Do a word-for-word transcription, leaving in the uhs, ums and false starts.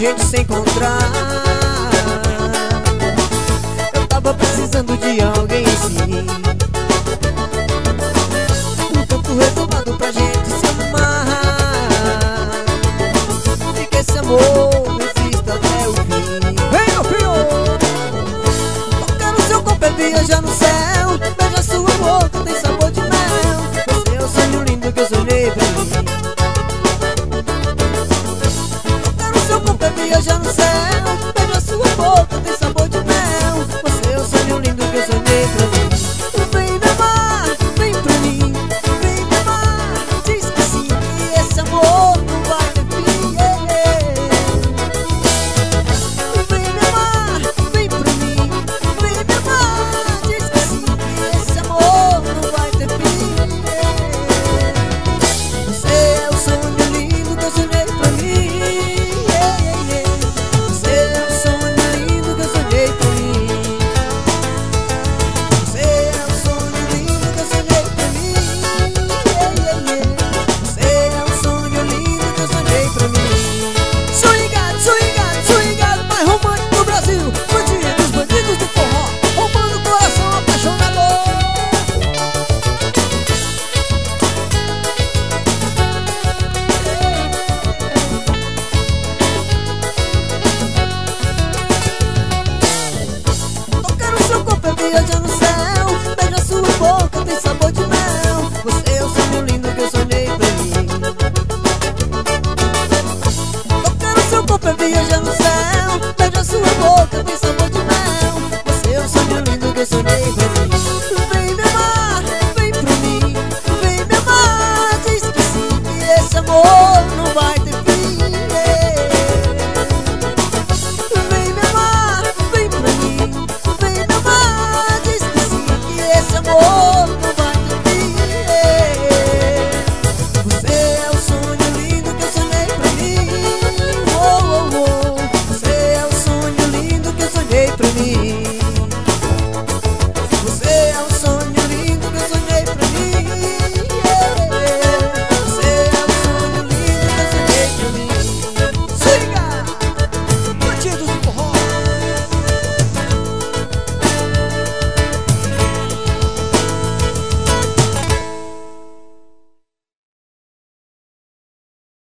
gente se encontrar. Eu tava precisando de alguém assim, um canto retomado pra gente se amar. E que esse amor exista até o fim. Vem, meu filho! Tocar no seu corpo é viajar no céu, beija sua boca, tem sabor de mel. Você é o sonho lindo que eu sonhei pra mim. Tocar no seu corpo é viajar no céu, beija sua boca, tem sabor de mel. Você é o sonho lindo que eu sonhei pra mim. Vem me amar, vem pra mim, vem me amar. Diz que sim, que esse amor não vai ter fim. Vem me amar, vem pra mim, vem me amar. Diz que sim, que esse amor não vai ter fim. Você é o sonho lindo que eu sonhei pra mim. Você é o sonho lindo que eu sonhei pra mim. Você é o sonho lindo que eu sonhei pra mim. Você é o sonho lindo que eu sonhei pra mim. Swingado, swingado, swingado, mais romântico do Brasil. Bandidos, bandidos do forró, roubando o coração apaixonado. Tocar no seu corpo é viajar no céu, beija sua boca, tem sabor de mel. Você é o sonho lindo que eu sonhei pra mim. Tocar no seu corpo é viajar